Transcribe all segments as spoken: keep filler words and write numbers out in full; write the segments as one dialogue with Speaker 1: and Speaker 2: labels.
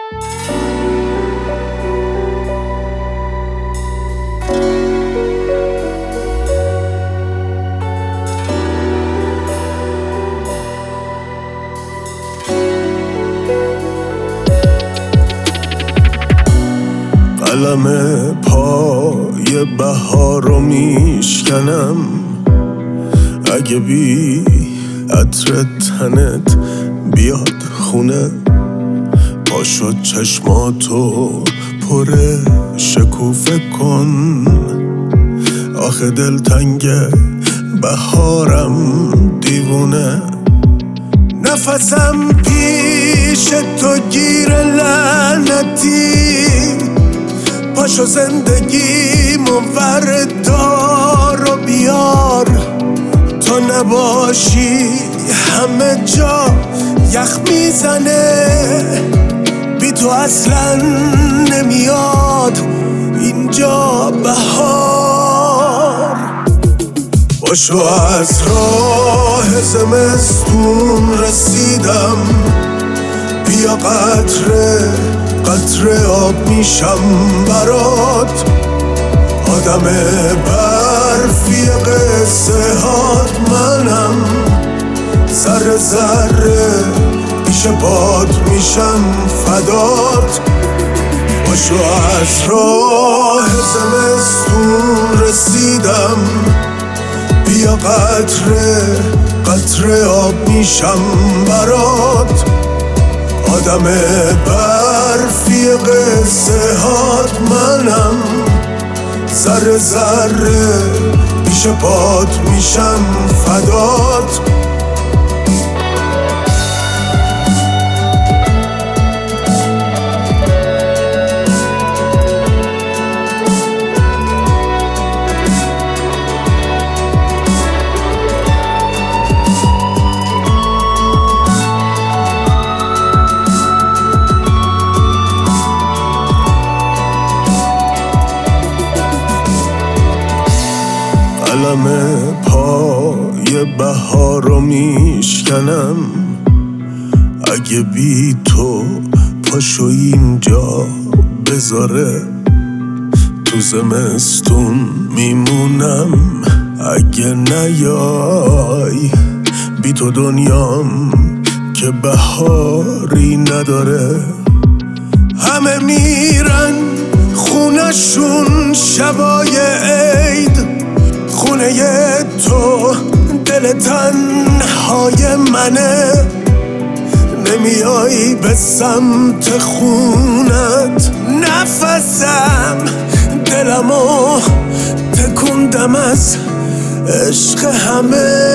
Speaker 1: قلم پای بهار رو میشکنم، اگه بی عطر تنت بیاد خونه، پاشو چشماتو پر شکوفه کن. آخه دلتنگ بهارم دیوونه، نفسم پیش تو گیر لعنتی. پاشو زندگیمو وردار و بیار، تا نباشی همه جا یخ میزنه. بی تو اصلا نمیاد اینجا بهار. پاشو از راه زمستون رسیدم، بیا قطره قطره آب میشم برات. آدم برفی قصه هات منم، ذره ذره پیش باد میشم فدات. پاشو از راه زمستون رسیدم، بیا قطره قطره آب میشم برات. آدم برفی قصه هات منم، ذره ذره پیش پات میشم فدات. قلم پای بهار رو میشکنم، اگه بی تو پاشو اینجا بذاره. تو زمستون میمونم اگه نیای، بی تو دنیام که بهاری نداره. همه میرن خونشون شبای عید، خونه تو دل تنهای منه. نمیایی به سمت خونت، نفسم دلمو تکوندم از عشق همه.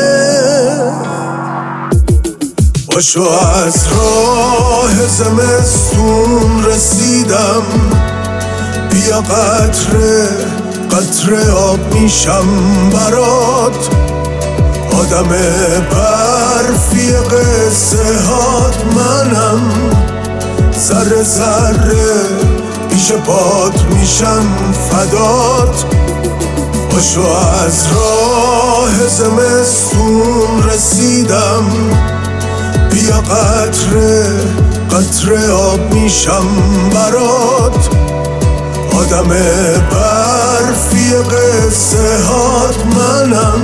Speaker 1: پاشو از راه زمستون رسیدم، بیا قطره قطره آب میشم برات. آدم برفی قصه هات منم، ذره ذره پیش پات میشم فدات. پاشو از راه زمستون رسیدم، بیا قطره قطره آب میشم برات. آدم برفی قصه هات منم،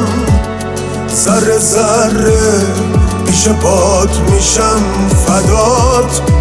Speaker 1: ذره ذره پیش پات میشم فدات.